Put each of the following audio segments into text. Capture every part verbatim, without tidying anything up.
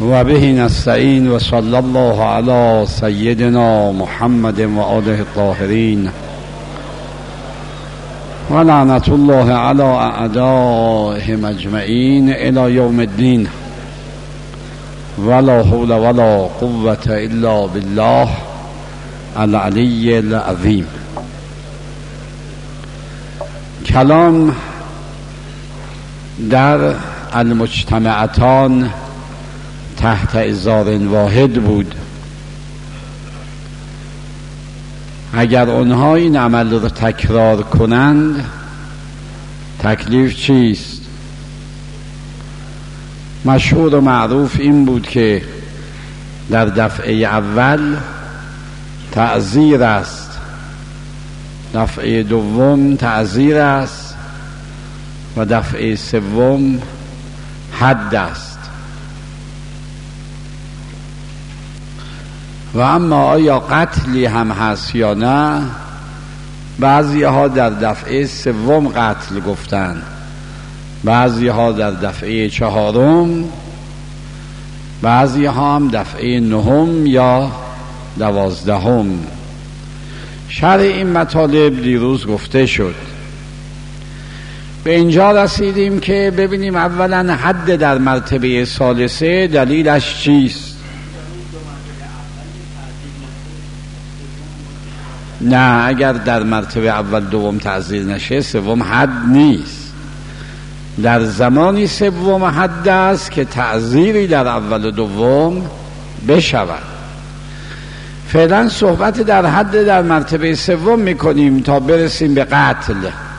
و به نستعین و صلی الله علی سیدنا محمد و آله الطاهرین و لعنت الله علی اعدائهم اجمعین الی یوم الدین ولا حول ولا قوة الا بالله العلی العظیم. کلام در المجتمعتان تحت ازار واحد بود. اگر آنها این عمل را تکرار کنند تکلیف چیست؟ مشهور و معروف این بود که در دفعه اول تعزیر است، دفعه دوم تعزیر است و دفعه سوم حد است. و اما آیا قتلی هم هست یا نه؟ بعضی ها در دفعه سوم قتل گفتند، بعضی ها در دفعه چهارم، بعضی ها هم دفعه نهم یا دوازدهم. شرح این مطالب دیروز گفته شد. به اینجا رسیدیم که ببینیم اولا حد در مرتبه ثالثه دلیلش چیست؟ نه، اگر در مرتبه اول دوم تعزیر نشه سوم حد نیست. در زمانی سوم حد است که تعزیری در اول و دوم بشود. فعلا صحبت در حد در مرتبه سوم میکنیم تا برسیم به قتل.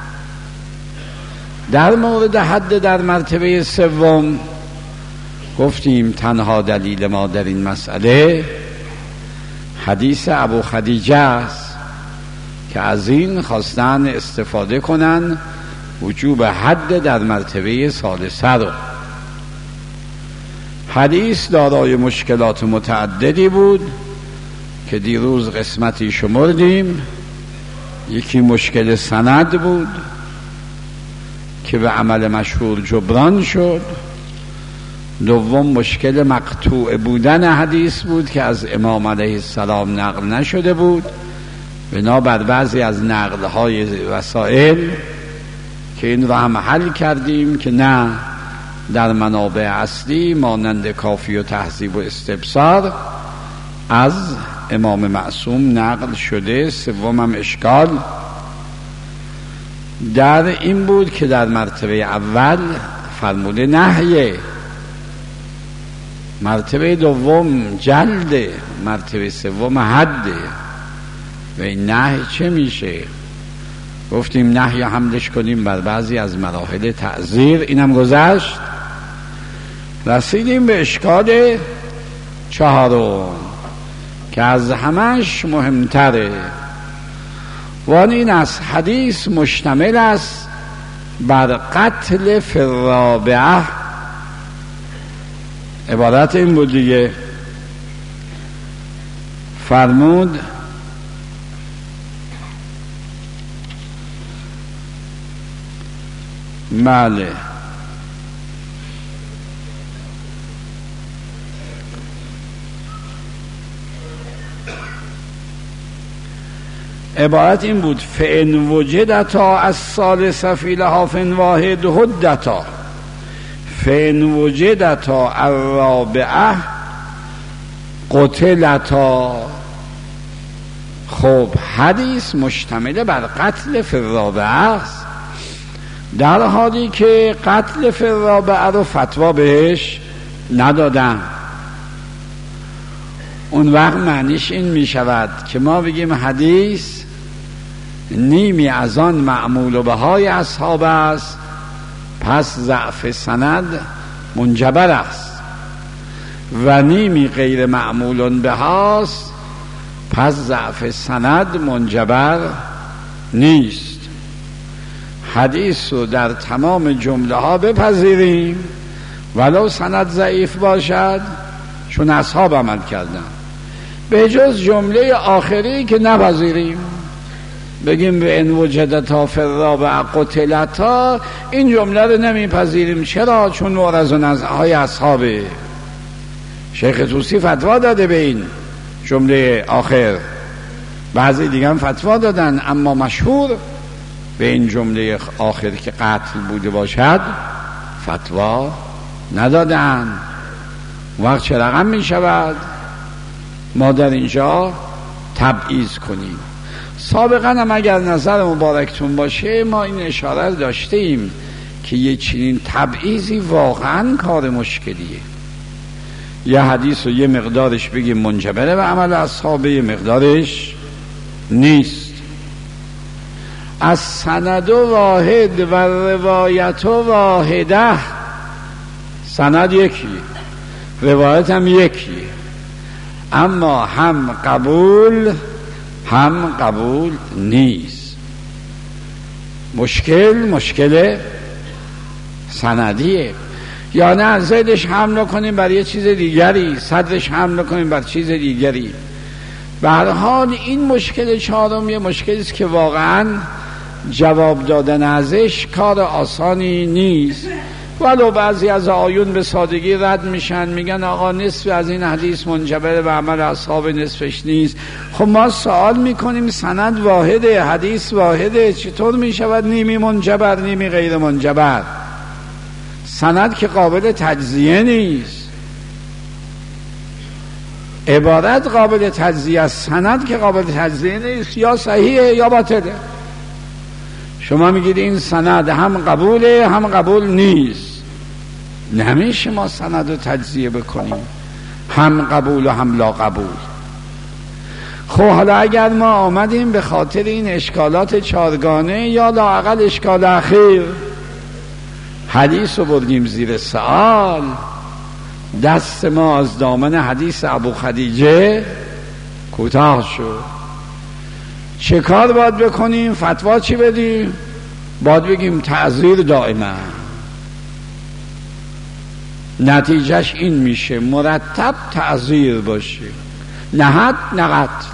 در مورد حد در مرتبه سوم گفتیم تنها دلیل ما در این مسئله حدیث ابو خدیجه است که از این خواستن استفاده کنن وجوب حد در مرتبه ثالثه رو. حدیث دارای مشکلات متعددی بود که دیروز قسمتی شمردیم. یکی مشکل سند بود که به عمل مشهور جبران شد. دوم مشکل مقطوع بودن حدیث بود که از امام علیه السلام نقل نشده بود بنابر بعضی از نقل‌های وسائل که این را هم حل کردیم که نه، در منابع اصلی مانند کافی و تهذیب و استبصار از امام معصوم نقل شده. سومم اشکال در این بود که در مرتبه اول فرموده نهیه، مرتبه دوم جلده، مرتبه سوم حده. و این نهی چه میشه؟ گفتیم نهی حملش کنیم بر بعضی از مراحل تعزیر، اینم گذشت. رسیدیم به اشکال چهارم که از همش مهمتره و این از حدیث مشتمل است بر قتل فی الرابعه. عبارت این بود دیگه، فرمود بله عبارت این بود فإن وجدتا الثالث فی لحاف واحد هدتا فإن وجدتا الرابعه قتلتا. خب حدیث مشتمل بر قتل فی الرابعه است، در حالی که قتل فی الرابعه رو فتوا بهش ندادن. اون وقت معنیش این می شود که ما بگیم حدیث نیمی از آن معمول به های اصحاب است، پس ضعف سند منجبر است، و نیمی غیر معمول به هاست، پس ضعف سند منجبر نیست. حدیث رو در تمام جمله ها بپذیریم ولو سند ضعیف باشد، چون اصحاب عمل کردن، به جز جمله آخری که نپذیریم. بگیم به ان وجدتا فی الرابعه قتلتا، این جمله رو نمیپذیریم. چرا؟ چون معرض نزعهای اصحابه. شیخ طوسی فتوا داده به این جمله آخر، بعضی دیگه هم فتوا دادن، اما مشهور به این جمله آخر که قتل بوده باشد فتوا ندادن. وقت چه رقم می شود ما در اینجا تبعیض کنیم؟ سابقا هم اگر نظر مبارکتون باشه ما این اشاره داشته ایم که یه چنین تبعیضی واقعا کار مشکلیه. یه حدیث و یه مقدارش بگیم منجبره و عمل اصحابه، یه مقدارش نیست. از سند و واحد و روایت و واحده، سند یکی، روایت هم یکی، اما هم قبول هم قبول نیست. مشکل مشکل سندیه، یا نه زیدش حمله کنیم بر یه چیز دیگری، صدرش حمله کنیم بر چیز دیگری. به هر حال این مشکل چهارم یه مشکلی است که واقعا جواب دادن ازش کار آسانی نیست. ولو بعضی از آیون به سادگی رد میشن، میگن آقا نصف از این حدیث منجبر به عمل اصحاب، نصفش نیست. خب ما سوال میکنیم سند واحده، حدیث واحده، چطور میشود نیمی منجبر نیمی غیر منجبر؟ سند که قابل تجزیه نیست، عبارت قابل تجزیه است، سند که قابل تجزیه نیست، یا صحیحه یا باطله. شما میگید این سند هم قبوله هم قبول نیست، نمیشه ما سند رو تجزیه بکنیم هم قبول و هم لا قبول. خب حالا اگر ما آمدیم به خاطر این اشکالات چارگانه یا لااقل اشکال اخیر حدیث رو بردیم زیر سوال، دست ما از دامن حدیث ابو خدیجه کوتاه شد، چه کار باید بکنیم؟ فتوا چی بدیم؟ باید بگیم تعذیر دائما. نتیجهش این میشه مرتب تعذیر باشه، نه حد نه قتل.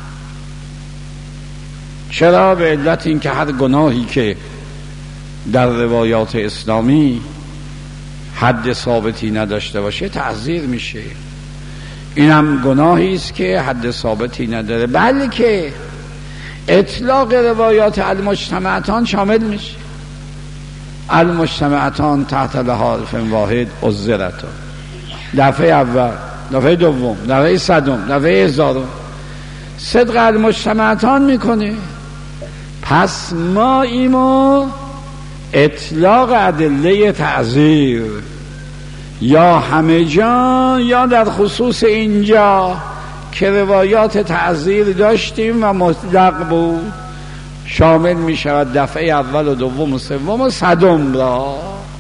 چرا؟ به علت این که هر گناهی که در روایات اسلامی حد ثابتی نداشته باشه تعذیر میشه. اینم گناهی است که حد ثابتی نداره، بلکه اطلاق روایات المجتمعتان شامل میشه. المجتمعتان تحت لحاف واحد عذرتان، دفعه اول، دفعه دوم، دفعه صدم، دفعه هزارم، صدق المجتمعتان میکنه. پس ما ایمو اطلاق ادله تعذیر یا همه جا یا در خصوص اینجا که روایات تعذیر داشتیم و مطلق بود شامل می شود دفعه اول و دوم و سوم و صدم را.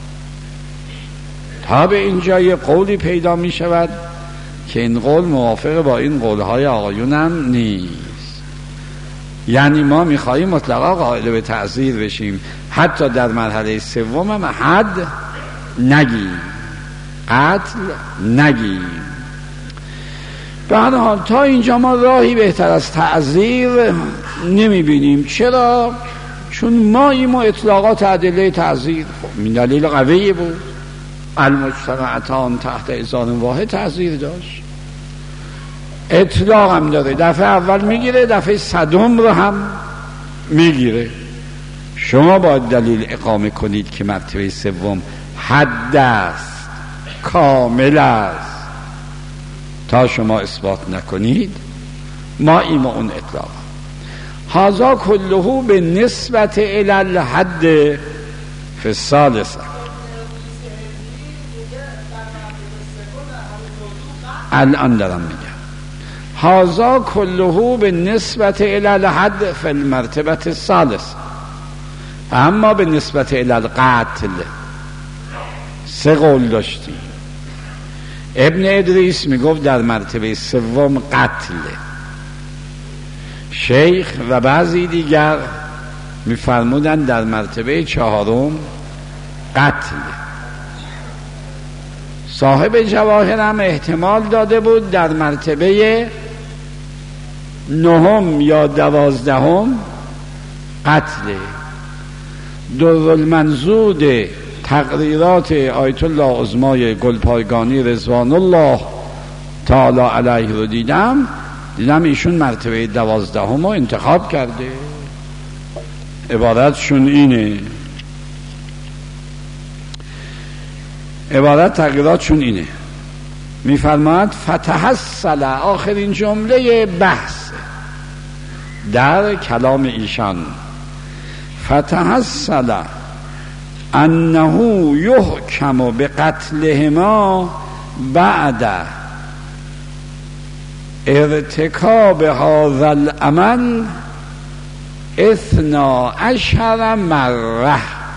تا به اینجا یه قولی پیدا می شود که این قول موافق با این قولهای آقایونم نیست. یعنی ما می خواهیم مطلقا قائل به تعذیر بشیم، حتی در مرحله سوم هم حد نگیم، قتل نگیم. به هر حال تا اینجا ما راهی بهتر از تعذیر نمی بینیم. چرا؟ چون ما ایمو اطلاقات ادله تعذیر من دلیل قوی بود. المجتمعتان تحت اذان واحد تعذیر داشت، اطلاق هم داره، دفعه اول میگیره، دفعه صدم رو هم میگیره. شما باید دلیل اقامه کنید که مرتبه سوم حد است، کامل است. تا شما اثبات نکنید ما ایما اون اطلاق. هذا كله به نسبت الی الحد فی الثالثه. الان دارم میگم هذا كله به نسبت الی الحد فی المرتبه الثالثه. اما به نسبت الی القتل سه قول داشتیم. ابن ادریس میگفت در مرتبه سوم قتل، شیخ و بعضی دیگر میفرمودن در مرتبه چهارم قتل. صاحب جواهر هم احتمال داده بود در مرتبه نهم یا دوازدهم قتل. درالمنضود تقریرات آیت الله عظمای گلپایگانی رضوان الله تعالی علیه رو دیدم دیدم ایشون مرتبه دوازدهم رو انتخاب کرده. عبارتشون اینه، عبارت تغییراتشون اینه، میفرماید فتحصل، آخرین جمله بحث در کلام ایشان، فتحصل انه یحکم بقتلهما بعد ارتکاب هذا العمل اثنا عشر مره،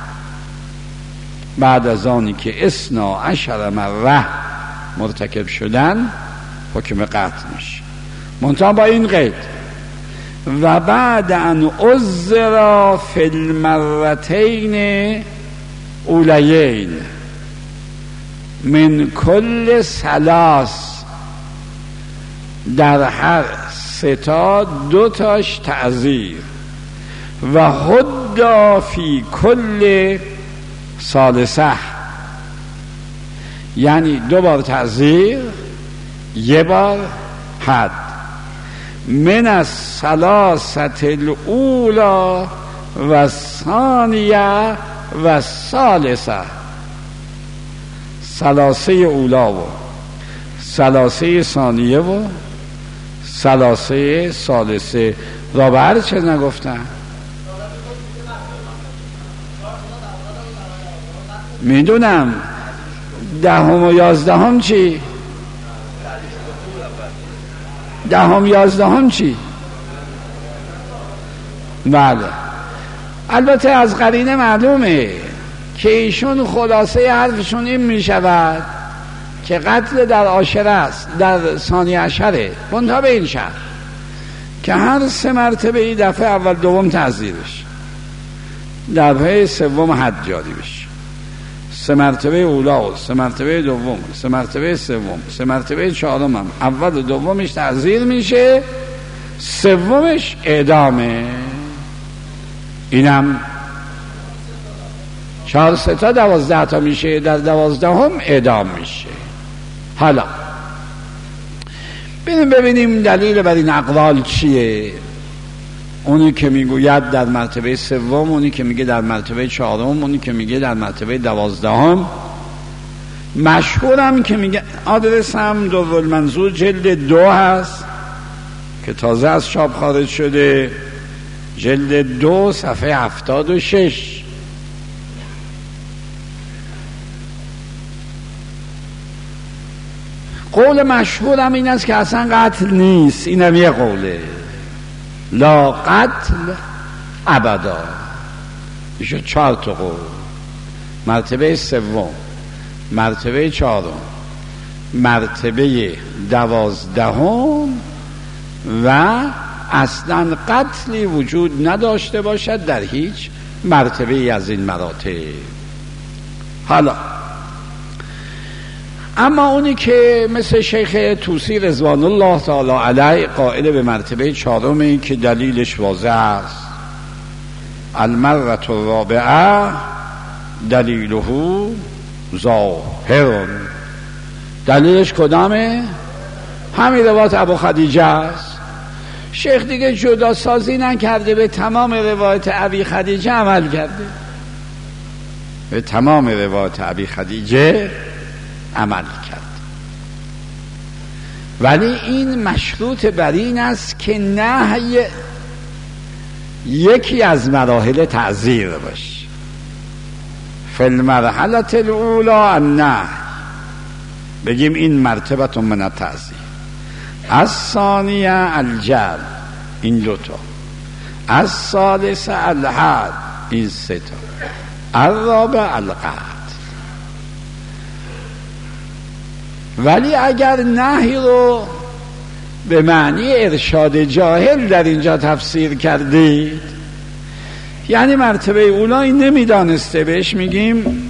بعد از آنی که اثنا عشر مره مرتکب شدن حکم قتل میشه، منتها با این قید و بعد ان عذر فی المرتین اولیین من کل ثلاث، در هر سه تا دو تاش تعذیر، و حد فی کل ثالثه، یعنی دو بار تعذیر یه بار حد، من الثلاثه الاولی و الثانیه و الثالثه، ثلاثه اولا و ثلاثه ثانیه و ثلاثه ثالثه را بر چه نگفتن؟ میدونم دهم و یازدهم چی؟ دهم یازدهم چی؟ بله، البته از قرینه معلومه که ایشون خلاصه حرفشون این میشود که قتل در عاشره است، در ثانی عشره، منتها به این شرط که هر سه مرتبه ای دفعه اول دوم تعزیر بشه، دفعه سوم حد جاری بشه، سه مرتبه اولا، سه مرتبه دوم، سه مرتبه سوم، سه مرتبه چهارم هم اول و دومش تعزیر میشه، سومش اعدامه. اینم چهار سه تا دوازده تا میشه، در دوازدهم اعدام میشه. حالا ببینیم ببینیم دلیل بر این اقوال چیه. اونی که میگوید در مرتبه سوم، اونی که میگه در مرتبه چهارم، اونی که میگه در مرتبه دوازدهم. مشهورم که میگه آدرس هم دورالمنظور جلد دو هست که تازه از چاپ خارج شده، جلد دو صفحه هفتاد و شش. قول مشهورم این است که اصلا قتل نیست، اینم یه قوله، لا قتل ابدا. میشه چهار تا قول، مرتبه سوم، مرتبه چهارم، مرتبه دوازدهم و اصلا قتلی وجود نداشته باشد در هیچ مرتبه ای از این مراتب. حالا اما اونی که مثل شیخ طوسی رضوان الله تعالی علیه قائل به مرتبه چهارمی که دلیلش واضح است، المرة الرابعه دلیله ظاهر، دلیلش کدامه؟ همین روایت ابو خدیجه است. شیخ دیگه جدا سازی نکرده، به تمام روایت ابی خدیجه عمل کرده، به تمام روایت ابی خدیجه عمل کرد. ولی این مشروط بر این است که نهی یکی از مراحل تعزیر باشه. فی المرحله الاولی النهی، بگیم این مرتبه من التعزیر، از ثانیه الجلد، این دوتا، از ثالثه الحد، این سه تا، الرابع القتل. ولی اگر نهی رو به معنی ارشاد جاهل در اینجا تفسیر کردید، یعنی مرتبه اولای نمیدانسته، بهش میگیم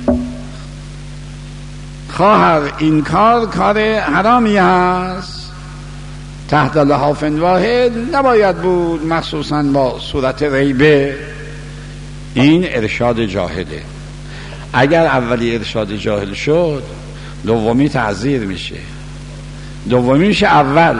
خواهر این کار کار حرامی هست، تحت لحاف واحد نباید بود، مخصوصا با صورت ریبه، این ارشاد جاهله. اگر اولی ارشاد جاهل شد، دومی تعزیر میشه، دومی میشه اول،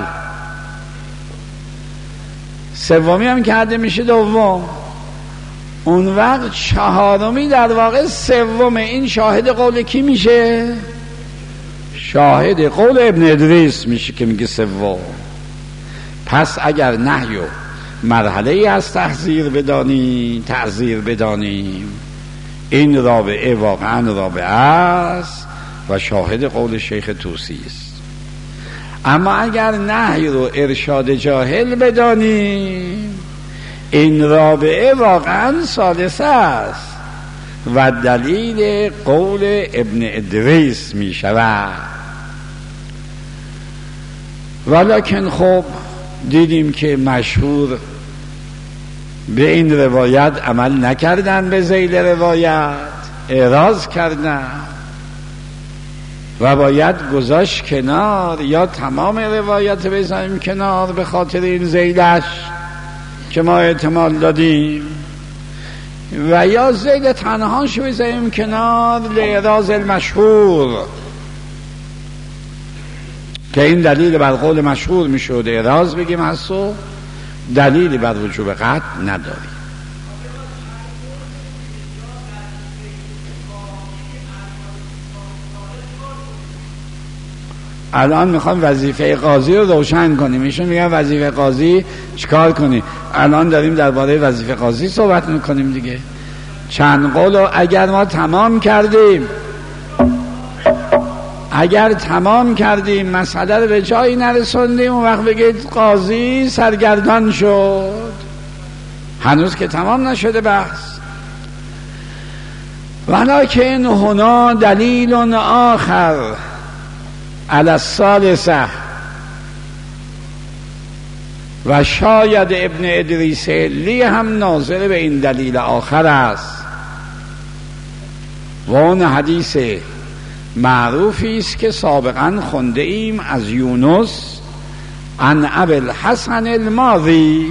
سومی هم کرده میشه دوم. اون وقت چهارمی در واقع سوم. این شاهد قول کی میشه؟ شاهد قول ابن ادریس میشه که میگه سوم. پس اگر نهی و مرحله ای از تحذیر بدانی تعذیر بدانیم، این رابعه واقعا رابعه است و شاهد قول شیخ طوسی است. اما اگر نهی رو ارشاد جاهل بدانیم، این رابعه واقعا ثالثه است و دلیل قول ابن ادریس می شود. ولیکن خب دیدیم که مشهور به این روایت عمل نکردن، به ذیل روایت اعراض کردن و باید گذاشت کنار، یا تمام روایت بذاریم کنار به خاطر این ذیلش که ما احتمال دادیم، و یا ذیل تنهاش بذاریم کنار لاعراض المشهور که این دلیل بر قول مشهور میشد اعراض بگیم هست و دلیلی بر وجوب قطع نداریم. الان میخوام وظیفه قاضی رو روشن کنیم. ایشون میگن وظیفه قاضی چیکار کنیم؟ الان داریم درباره وظیفه قاضی صحبت میکنیم دیگه. چند قول رو اگر ما تمام کردیم اگر تمام کردیم مسئله رو به جایی نرسوندیم، اون وقت بگید قاضی سرگردان شد. هنوز که تمام نشده بحث. ولکن هنا دلیل آخر علی الثالثه، و شاید ابن ادریس لی هم ناظر به این دلیل آخر است و اون حدیث معروفی است که سابقا خونده ایم از یونس عن ابی الحسن الماضی،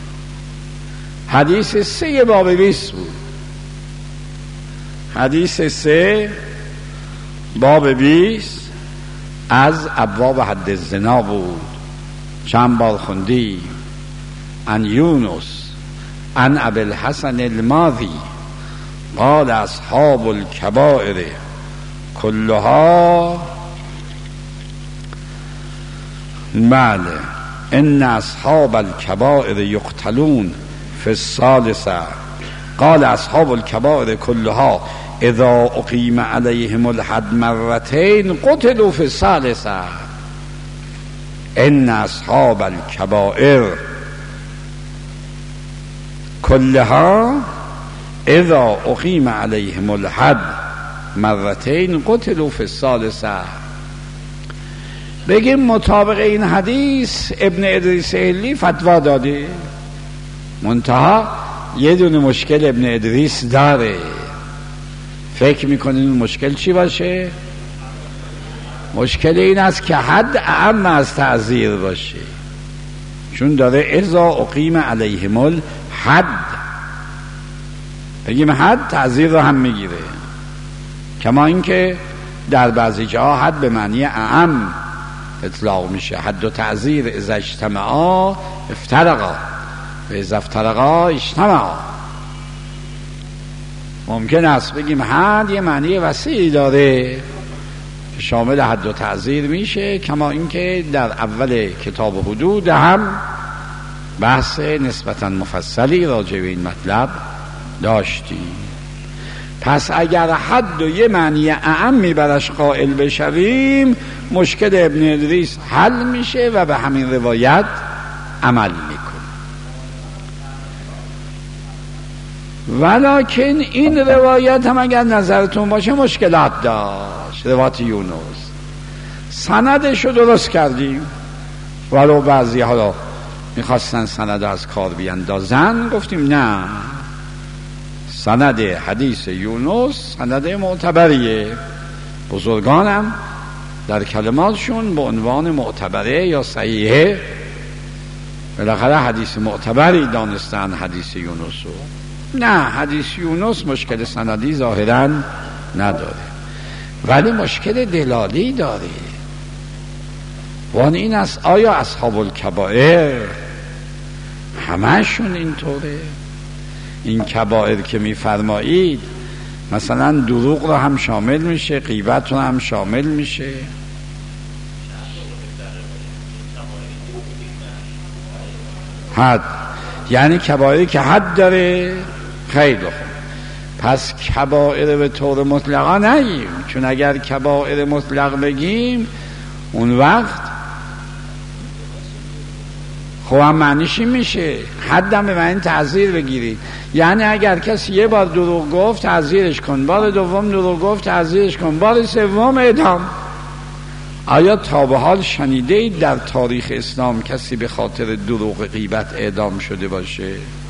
حدیث سه باب بیست بود. حدیث سه باب بیست از ابواب حد الزنا بود. چند بار خوندیم. عن یونس عن ابی الحسن الماضی قال اصحاب الکبائر کلها بله ان اصحاب الکبائر یقتلون فی الثالثه. قال اصحاب الکبائر کلها اذا اقیم علیهم الحد مرتين قتلوا فی الثالثه. ان اصحاب الکبائر کلها اذا اقیم علیهم الحد مرتين قتلوا فی الثالثه. بگیم مطابق این حدیث ابن ادریس اهلی فتوا داده، منتها یه دونه مشکل ابن ادریس داره. فکر میکنین اون مشکل چی باشه؟ مشکل این است که حد اعم از تعزیر باشه، چون داره اذا اقیم علیهم الحد. بگیم حد تعزیر رو هم میگیره، کما اینکه در بعضی جاها حد به معنی اعم اطلاق میشه. حد و تعزیر اذا اجتمعا افترقا و اذا افترقا اجتمعا. ممکن است بگیم حد یه معنی وسیعی داره که شامل حد و تعزیر میشه، کما اینکه در اول کتاب حدود هم بحث نسبتا مفصلی راجع به این مطلب داشتیم. پس اگر حد و یه معنی اعمی برش قائل بشویم، مشکل ابن ادریس حل میشه و به همین روایت عمل میکنه. ولکن این روایت هم اگر نظرتون باشه مشکلات داشت. روایت یونس سندش رو درست کردیم، ولو بعضی ها میخواستن سند از کار بیندازن، گفتیم نه، سند حدیث یونس سند معتبریه. بزرگانم در کلماتشون به عنوان معتبره یا صحیحه بالاخره حدیث معتبری دانستن حدیث یونس رو. نه، حدیث یونس مشکل سندی ظاهرا نداره، ولی مشکل دلالی داره. وان این است آیا اصحاب الکبائر همه‌شون اینطوره؟ این کبائر که میفرمایید مثلا دروغ رو هم شامل میشه، غیبت رو هم شامل میشه. حد یعنی کبائری که حد داره. خیلی خوب، پس کبائر به طور مطلقا نگیم، چون اگر کبائر مطلق بگیم اون وقت خب هم معنیش این میشه حدم به معنی تعزیر بگیرید. یعنی اگر کسی یه بار دروغ گفت تعزیرش کن، بار دوم دروغ گفت تعزیرش کن، بار سوم اعدام. آیا تا به حال شنیده اید در تاریخ اسلام کسی به خاطر دروغ غیبت اعدام شده باشه؟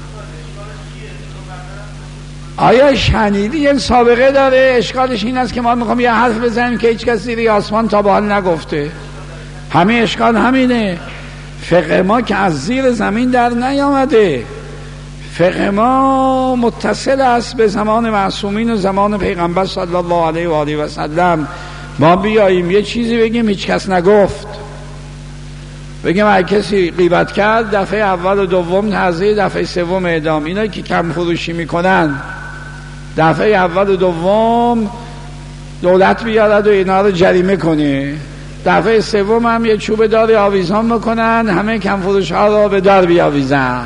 آیا شنیدی؟ یه سابقه داره. اشکالش این است که ما میخوام یه حرف بزنیم که هیچ کسی زیر آسمان تا به حال نگفته. همه اشکال همینه. فقه ما که از زیر زمین در نیامده، فقه ما متصل است به زمان معصومین و زمان پیغمبر صلی الله علیه و آله و سلم. ما بیاییم یه چیزی بگیم هیچ کس نگفت، بگیم اگه کسی غیبت کرد دفعه اول و دوم تعزیر، دفعه سوم اعدام. اینا که کم فروشی میکنن دفعه اول و دوم دولت بیارد و اینا رو جریمه کنه، دفعه سوم هم یه چوب داری آویزان میکنن همه کم فروش ها رو به دار بیاویزن.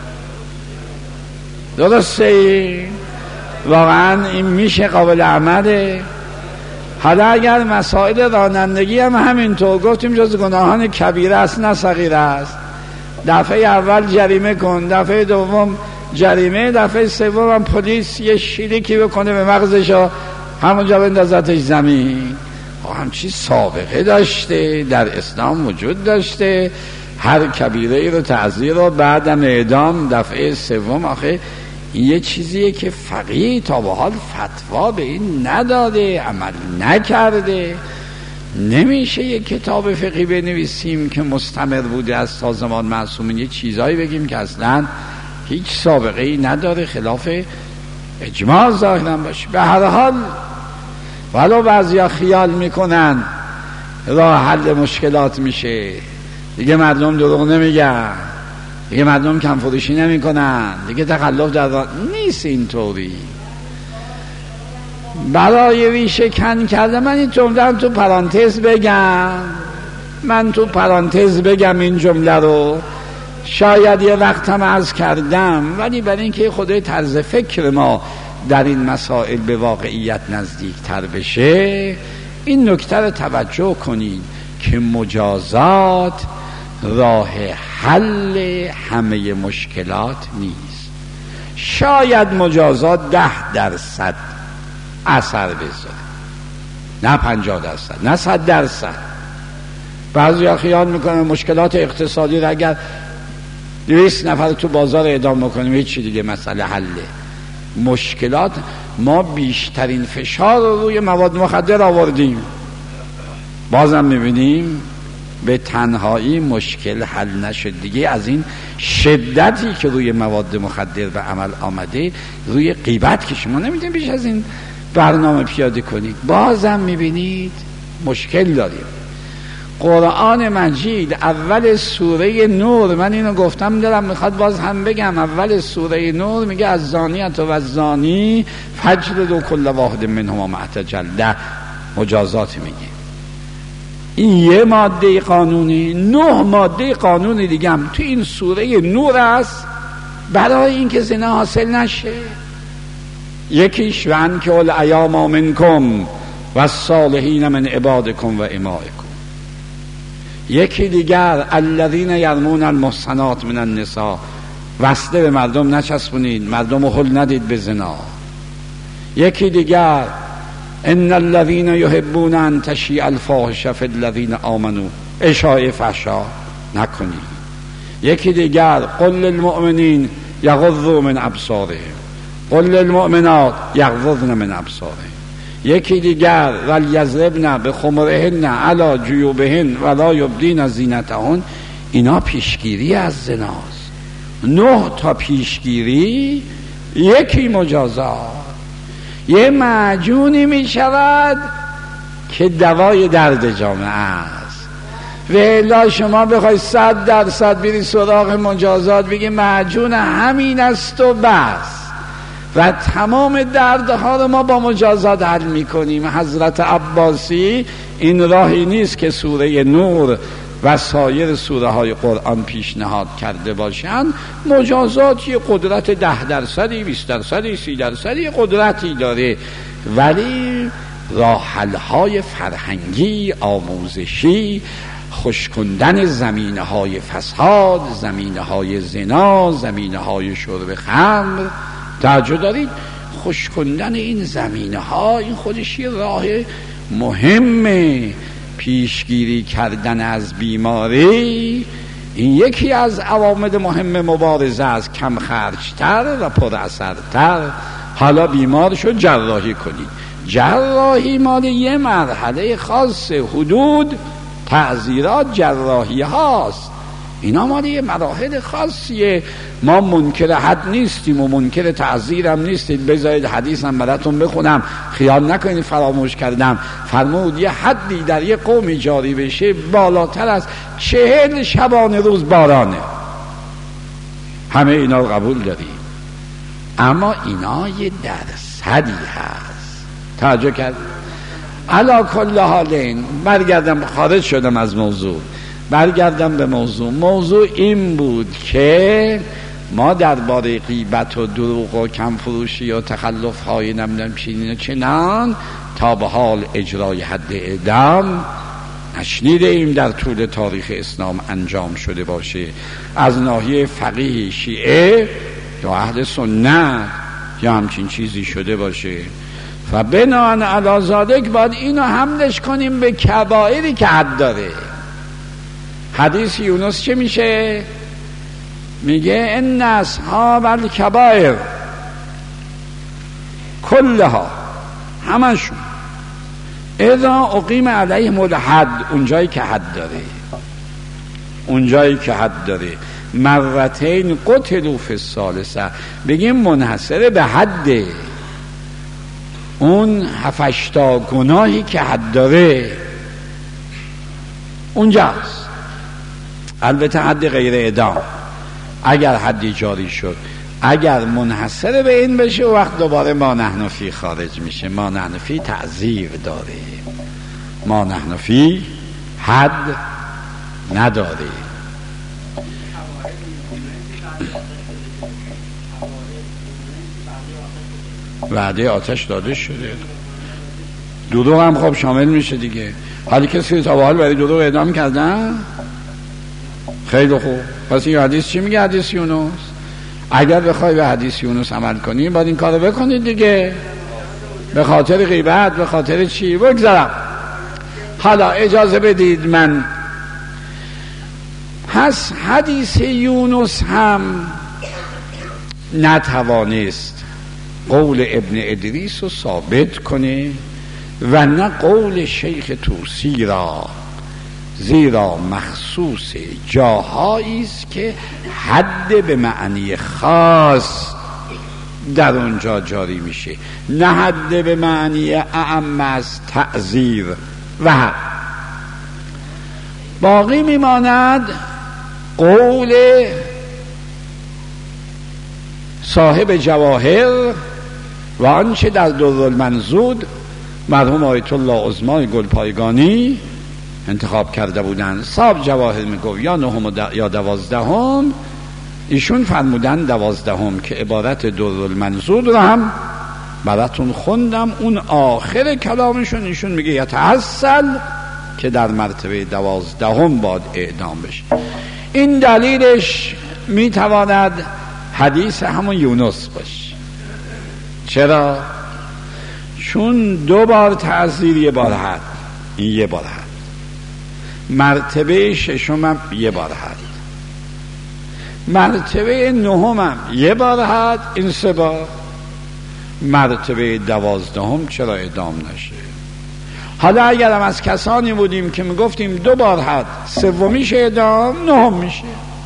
درسته این؟ واقعا این میشه قابل عمله؟ حالا اگر مسائل رانندگی هم همینطور گفتیم جز گناهان کبیره است نه صغیره است، دفعه اول جریمه کن، دفعه دوم جریمه، دفعه سوم هم پلیس یه شیلکی بکنه به مغزش و همونجا بندازتش زمین. همچی سابقه داشته، در اسلام وجود داشته. هر کبیره ای رو تعزیر رو بعدم اعدام، دفعه سوم. آخه این یه چیزیه که فقیه تا به حال فتوا به این نداده، عمل نکرده. نمیشه یه کتاب فقهی بنویسیم که مستمر بوده از تا زمان معصومین، یه چیزایی بگیم که اصلا هیچ سابقه ای نداره، خلاف اجماع ظاهرا باشه. به هر حال ولو بعضیا خیال میکنن راه حل مشکلات میشه، دیگه مردم دروغ نمیگن، دیگه مردم کم فروشی نمی کنن، دیگه تخلف در راه نیست. اینطوری برای ریشه کن کرده. من این جمله تو پرانتز بگم من تو پرانتز بگم این جمله رو، شاید یه وقت هم عرض کردم، ولی برای اینکه خدای طرز فکر ما در این مسائل به واقعیت نزدیک تر بشه، این نکته رو توجه کنید که مجازات راه حل همه مشکلات نیست. شاید مجازات ده درصد اثر بذاره، نه پنجاه درصد، نه صد درصد. بعضی ها خیال میکنن مشکلات اقتصادی را اگر دویست نفر تو بازار اعدام بکنیم هیچی دیگه مسئله حله. مشکلات ما بیشترین فشار رو روی مواد مخدر آوردیم، بازم میبینیم به تنهایی مشکل حل نشد دیگه. از این شدتی که روی مواد مخدر به عمل آمده، روی غیبت که شما نمیتونید بیش از این برنامه پیاده کنید، بازم میبینید مشکل داریم. قرآن مجید اول سوره نور، من اینو گفتم دلم میخواد باز هم بگم، اول سوره نور میگه از زانیت و از زانی فجلدوا کل واحد منهما مئة جلده، مجازات میگه. این یه ماده قانونی، نه ماده قانونی دیگه هم تو این سوره نور است برای اینکه زنا حاصل نشه. یکیش وان که الایام منکم و الصالحین من عبادکم و امائکم. یکی دیگر الذین یرمون المحصنات من النساء، وصله به مردم نچسبونید، مردم رو هل ندید به زنا. یکی دیگر ان الذین یحبون ان تشیع الفاحشه فی الذین آمنوا، اشاعه فحشا نکنید. یکی دیگر قل للمؤمنین یغضوا من ابصارهم قل للمؤمنات یغضضن من ابصارهن. یکی دیگر ولیضربن بخمرهن علی جیوبهن ولا یبدین زینتهن. اینا پیشگیری از زناست. نه تا پیشگیری، یکی مجازات. یه معجونی می شود که دوای درد جامعه است. و الا شما بخوای صد درصد بری سراغ مجازات بگی معجون همین است و بس و تمام دردها رو ما با مجازات حل میکنیم. حضرت عباسی این راهی نیست که سوره نور و سایر سوره های قرآن پیشنهاد کرده باشند. مجازات یه قدرت ده درصدی، بیست درصدی، سی درصدی قدرتی داره، ولی راحل های فرهنگی، آموزشی، خشکندن زمینه های فساد، زمینه های زنا، زمینه های شرب خمر، توجه دارید؟ خشکندن این زمینه ها این خودش یه راه مهمه. پیشگیری کردن از بیماری این یکی از عوامل مهم مبارزه است. کم خرجتر و پر اثرتر. حالا بیمار شد جراحی کنید. جراحی مال یه مرحله خاص، حدود تعزیرات جراحی هاست، اینا مال یه مراحل خاصیه. ما منکر حد نیستیم و منکر تعزیر هم نیستیم. بذارید حدیث هم براتون بخونم، خیال نکنید فراموش کردم. فرمود یه حدی در یه قومی جاری بشه بالاتر از چهل شبانه روز بارانه. همه اینا رو قبول داریم، اما اینا یه درصدی هست. توجه کرد؟ علا کل حالین برگردم، خارج شدم از موضوع، برگردم به موضوع. موضوع این بود که ما درباره غیبت و دروغ و کم فروشی و تخلف های نمیدونم چنین و چنان تا به حال اجرای حد اعدام نشنیده ایم در طول تاریخ اسلام انجام شده باشه از ناحیه فقیه شیعه یا اهل سنت یا همچین چیزی شده باشه. و بناهن علی ذالک باید اینو حملش کنیم به کبائری که حد داره. حدیث یونس چه میشه؟ میگه ان اصحاب الکبائر کلها، همشون، اذا اقیم علیهم الحد، اونجایی که حد داره، اونجایی که حد داره، مرتین قتلوا فی الثالثه، بگیم منحصر به حده. اون هفشتا گناهی که حد داره اونجاست. البته حد غیر اعدام اگر حدی جاری شد، اگر منحصر به این بشه وقت دوباره ما نحن فی خارج میشه. ما نحن فی تعزیر داره، ما نحن فی حد نداره. وعده آتش داده شده. دروغ هم خب شامل میشه دیگه. حالی کسی تا به حال برای دروغ اعدام کردن؟ خیلی خوب. پس این حدیث چی میگه؟ حدیث یونس. اگر بخوای به حدیث یونس عمل کنی باید این کارو بکنید دیگه. به خاطر غیبت، به خاطر چی؟ بگذارم. حالا اجازه بدید من پس حدیث یونس هم نتوانست قول ابن ادریس رو ثابت کنه و نه قول شیخ طوسی را، زیرا مخصوص جاهایی است که حد به معنی خاص در اونجا جاری میشه، نه حد به معنی اعم از تعزیر و حد. باقی میماند قول صاحب جواهر و آنچه در دردالمنضود مرحوم آیت الله عظمای گلپایگانی انتخاب کرده بودند. صاحب جواهر میگفت یا نهم یا دوازدهم، ایشون فرمودن دوازدهم که عبارت دردالمنضود رو هم براتون خوندم. اون آخر کلامشون ایشون میگه یتحصل که در مرتبه دوازدهم باید اعدام بشه. این دلیلش میتواند حدیث همون یونس باشه. چرا؟ چون دو بار تعزیر، یه بار حد، این یه بار حد. مرتبه ششم هم یه بار حد، مرتبه نهم هم یه بار حد، این سه بار. مرتبه دوازدهم چرا اعدام نشه؟ حالا اگر هم از کسانی بودیم که میگفتیم دو بار حد، سومیش اعدام، نهم میشه.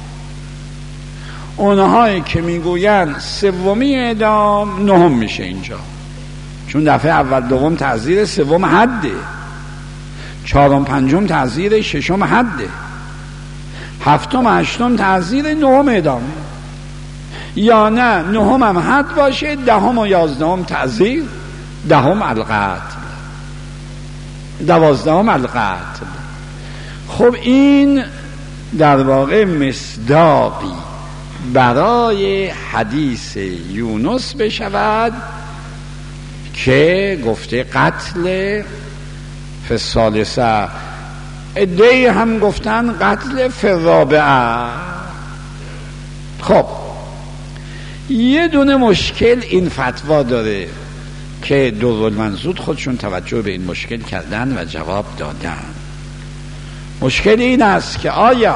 اونهایی که میگوین سومی اعدام، نهم میشه اینجا، چون دفعه اول دوم تعزیر، سوم حده. چهارم پنجم تعزیر، ششم حده، هفتم هشتم تعزیر، نهم اعدامه. یا نه نهم هم حد باشه، دهم و یازدهم تعزیر، دهم القتل، دوازدهم القتل. خب این در واقع مصداقی برای حدیث یونس بشود که گفته قتل فی الثالثه، عده‌ای هم گفتن قتل فی الرابعه. خب یه دونه مشکل این فتوا داره که دورالمنضود خودشون توجه به این مشکل کردن و جواب دادن. مشکل این است که آیا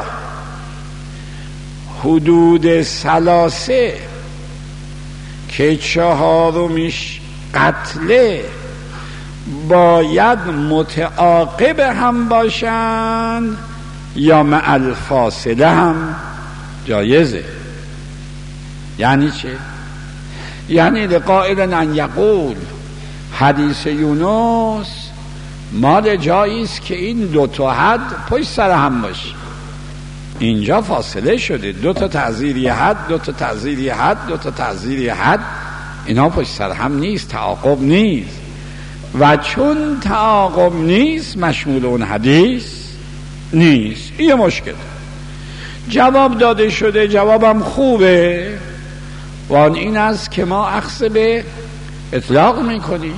حدود ثلاثه که چهارمیش قتله باید متعاقب هم باشند یا مع الفاصله هم جایزه؟ یعنی چه؟ یعنی لقائل ان یقول حدیث یونس مال جایی است که این دو تا حد پشت سر هم باشه. اینجا فاصله شده، دو تا تعزیری حد، دو تا تعزیری حد، دو تا تعزیری حد، اینا پشت سر هم نیست، تعاقب نیست. و چون تعاقب نیست مشمول اون حدیث نیست. این مشکل. جواب داده شده، جوابم خوبه، و آن این است که ما اخذ به اطلاق میکنیم.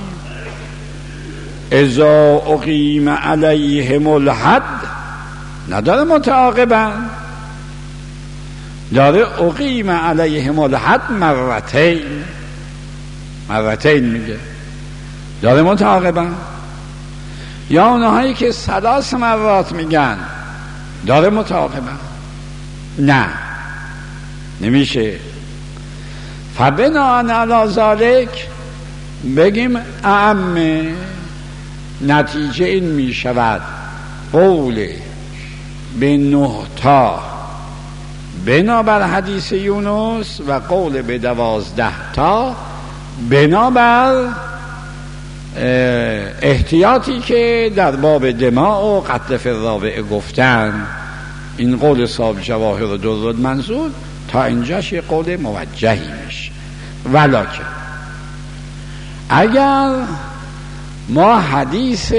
اذا اقیم علیهم الحد نداره متعاقبا، داره اقیم علیهم الحد مرتین، مرتین میگه، داره متعاقبا. یا اونهایی که ثلاث مرات میگن داره متعاقبا. نه نمیشه. فبناء علی ذلک بگیم اعم، نتیجه این می شود قول به نه تا بنابر حدیث یونس و قول به دوازده تا بنابر احتیاطی که در باب دماء و قتل فی الرابعه گفتن. این قول صاحب جواهر و دورالمنضود تا اینجاش یه قول موجهی میشه. ولکن اگر ما حدیث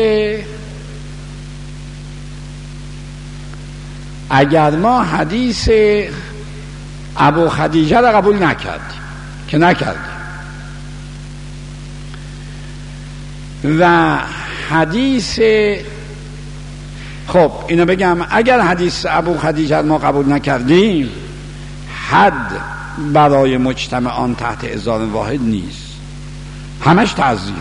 اگر ما حدیث ابو خدیجه را قبول نکردیم که نکردیم و حدیث، خب اینو بگم، اگر حدیث ابو خدیجه ما قبول نکردیم حد برای مجتمعان تحت ازار واحد نیست، همش تعزیره،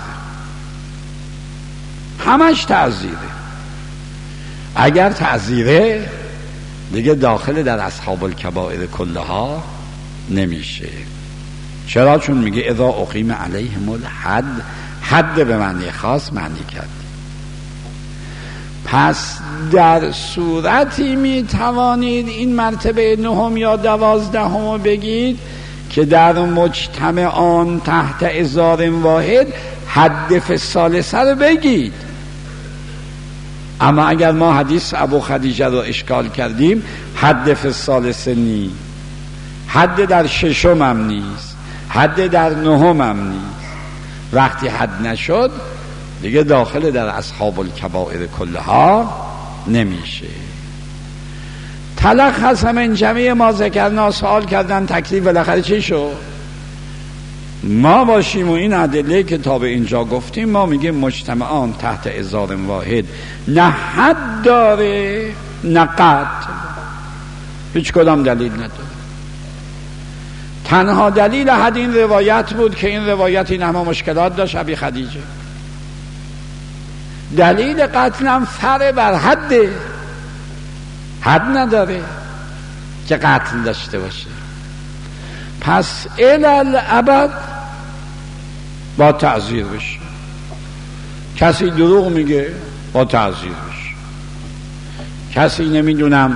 همش تعزیره. اگر تعزیره دیگه داخل در اصحاب الکبائر کلها نمیشه. چرا؟ چون میگه اذا اقیم علیهم الحد، حد به معنی خاص معنی کرد. پس در صورتی می توانید این مرتبه نهم یا دوازدهم بگید که در مجتمعان تحت ازار واحد حد فی الثالثه رو بگید. اما اگر ما حدیث ابو خدیجه رو اشکال کردیم حد فی الثالثه نیست، حد در ششم هم نیست، حد در نهم هم نیست. وقتی حد نشد دیگه داخل در اصحاب الکبائر کلها نمیشه. تلخص من جمعی ما ذکرنا، سوال کردن تکلیف بالاخره چی شد؟ ما باشیم و این ادله که تا به اینجا گفتیم ما میگیم مجتمعان تحت ازار واحد نه حد داره نه قطع، هیچ کدام دلیل نداره. تنها دلیل حد این روایت بود که این روایت این همه مشکلات داشت ابی خدیجه. دلیل قتلم فر بر حده، حد نداره که قتل داشته باشه. پس الالعبد با تعزیر بشه. کسی دروغ میگه با تعزیر بشه. کسی نمیدونم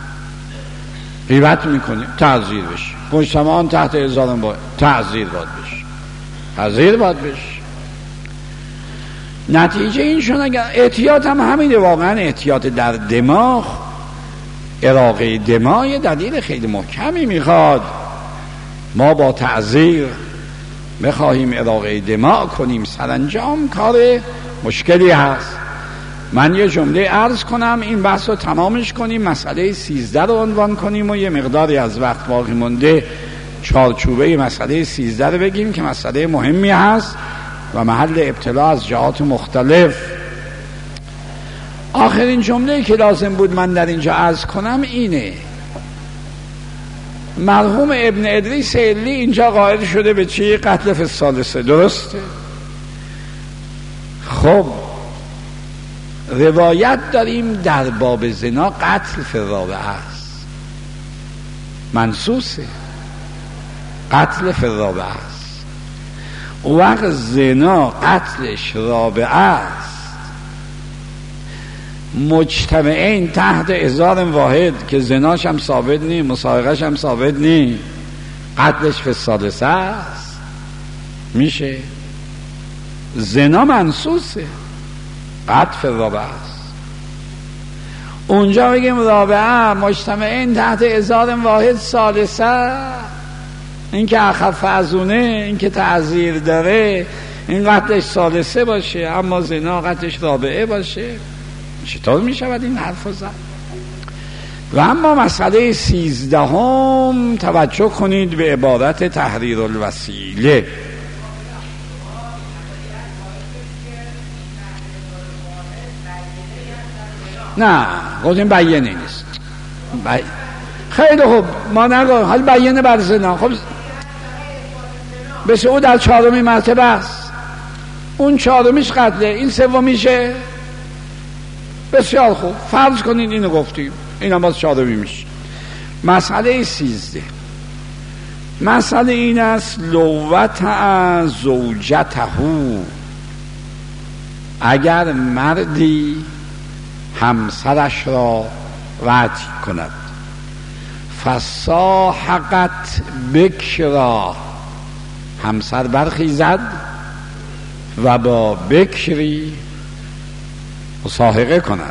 غیبت میکنه تعزیر بشه. مجتمعان تحت ازارم با تعزیر باید بشه، تعزیر باید بشه. نتیجه این شون اگر احتیاط هم همینه، واقعا احتیاط در دماغ، اراقه دماغ دلیل خیلی محکمی میخواد. ما با تعذیر بخواهیم اراقه دماغ کنیم سرانجام کار مشکلی هست. من یه جمله عرض کنم این بحث رو تمامش کنیم، مسئله سیزده رو عنوان کنیم و یه مقداری از وقت باقی مونده چارچوبه مسئله سیزده رو بگیم که مسئله مهمی هست و محل ابتلا از جهات مختلف. آخرین جمله که لازم بود من در اینجا عرض کنم اینه: مرحوم ابن ادریس علی اینجا قائل شده به چی؟ قتل فی الثالثه، درسته؟ خب روایت داریم در باب زنا قتل فی الرابعه است، منصوصه، قتل فی الرابعه است. وقت زنا قتلش رابعه است، مجتمعین تحت ازار واحد که زناش هم ثابت نی، مسارقش هم ثابت نی، قتلش فی الثالثه است، میشه زنا منصوصه، قتل فی الرابعه است. اونجا بگیم رابعه مجتمعین تحت ازار واحد ثالثه، این که اخف از اونه، این که تعذیر داره، این قتلش ثالثه باشه اما زنا قتلش رابعه باشه. چطور می شود این حرف رو زد؟ و اما مسئله سیزدهم توجه کنید به عبارت تحریر الوسیله. نه گفتیم بیانه نیست. بی... خیلی خوب ما نگاه حال بیانه بر زنا. خب بسه او در چهارمی مرتبه است، اون چهارمیش قتله، این سومیشه. بسیار خوب فرض کنید اینو گفتیم، این هم باز چهارمی میشه. مسئله سیزده، مسئله این است لوت از زوجتهو، اگر مردی همسرش را وطی کند، فساحقت بکرا، همسر برخیزد و با بکری مصاحقه کند،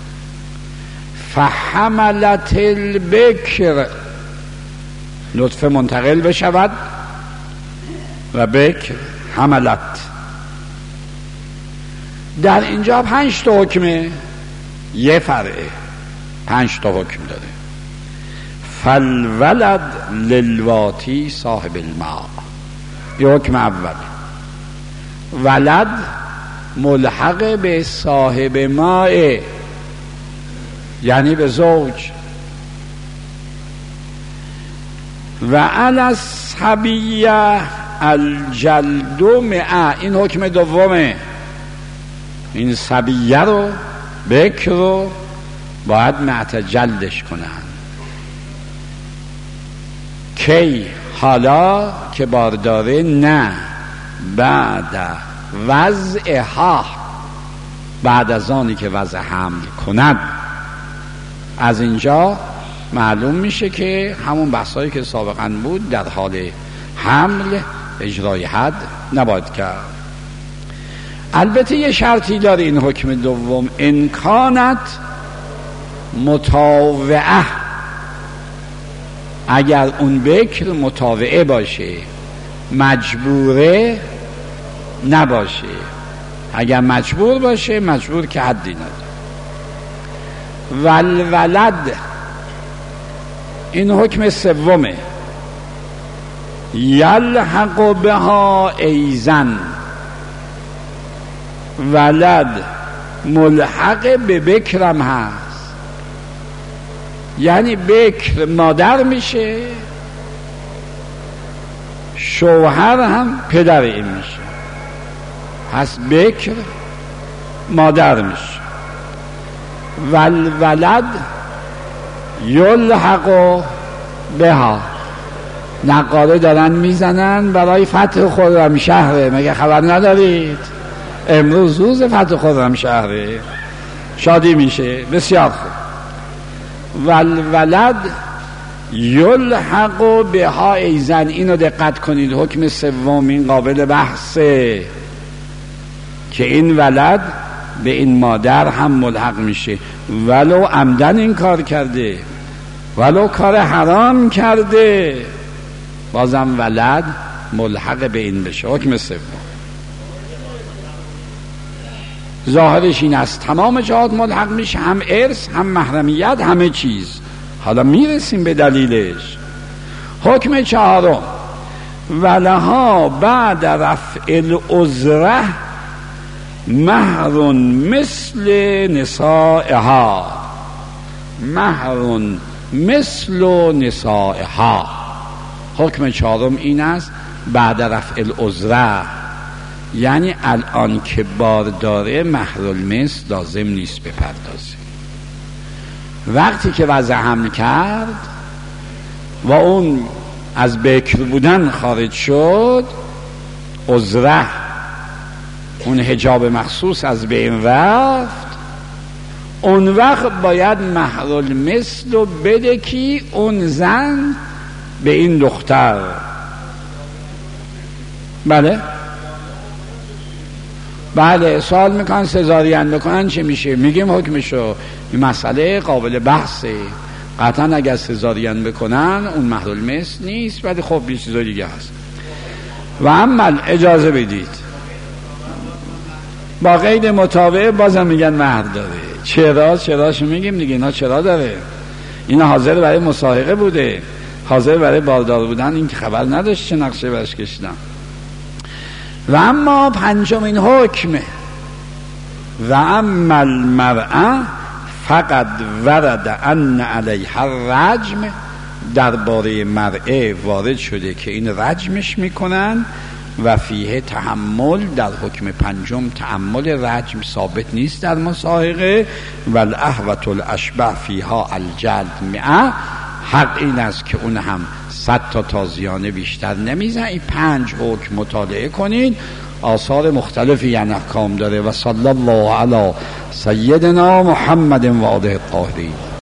فحملت البکر، نطفه منتقل بشود و بکر حملت. در اینجا پنج تا حکمه، یه فرعه، پنج تا حکم داره. فالولد للواتی صاحب الماء، یه حکم اول. ولد ملحق به صاحب ماء، یعنی به زوج. و علی الصبیه الجلد مع، این حکم دومه. این صبیه رو، بکر رو باید معت جلدش کنن. کی؟ حالا که بارداره؟ نه، بعد وضعها، بعد از آنی که وضع حمل کند. از اینجا معلوم میشه که همون بحثایی که سابقا بود در حال حمل اجرای حد نباید کرد. البته یه شرطی داره این حکم دوم، انکانت متاوعه، اگر اون بکر متاوعه باشه، مجبوره نباشه. اگر مجبور باشه، مجبور که حدی نداره. والولد، این حکم سومه، یلحق بها ایزن، ولد ملحق به بکرم هست، یعنی بکر مادر میشه، شوهر هم پدر این میشه، پس بکر مادر میشه. والولد یلحق بها، نقاله دارن میزنن برای فتح خرمشهره، مگه خبر ندارید؟ امروز روز فتح خرمشهره، شادی میشه. بسیار خوب. والولد یلحق بها ایزن، اینو دقت کنید، حکم سوم این قابل بحثه. که این ولد به این مادر هم ملحق میشه، ولو عمدن این کار کرده، ولو کار حرام کرده، بازم ولد ملحق به این بشه. حکم سوم ظاهرش این است تمام جهات ملحق میشه، هم ارث هم محرمیت همه چیز. حالا میرسیم به دلیلش. حکم چهارم ولها بعد رفع العذره مهر مثل نسائها، مهر مثل نسائها. حکم چهارم این است بعد رفع العذره، یعنی الان که بار داره مهر المثل لازم نیست بپردازه. وقتی که وضع حمل کرد و اون از بکر بودن خارج شد، عذره اون حجاب مخصوص از بین رفت، اون وقت باید مهر المثل رو بده کی؟ اون زن به این دختر. بله بله سوال میکنن سزارین بکنن چه میشه؟ میگیم حکمشو، این مسئله قابل بحثه. قطعا اگر سزارین بکنن اون مهر المثل نیست، ولی خب یه چیز دیگه هست. و اما اجازه بدید با قید متابعه بازم میگن مهر داره. چرا؟ چراشو میگیم دیگه. اینا چرا داره؟ اینا حاضر برای مساحقه بوده، حاضر برای باردار بودن، این که خبر نداشت چه نقشه برش کشیدن. و اما پنجمین حکمه و اما المرأة فقط ورد ان علیها الرجم، درباره مرأة وارد شده که این رجمش میکنن و فیه تحمل، در حکم پنجم تحمل رجم ثابت نیست در مساحقه. و الاحوط الاشبه فیها الجلد مئة، حق این است که اون هم صد تا تازیانه بیشتر نمیزن. این پنج حکم مطالعه کنید، آثار مختلفی یعنی احکام داره. و صلی الله علی سیدنا محمد و آله الطاهرین.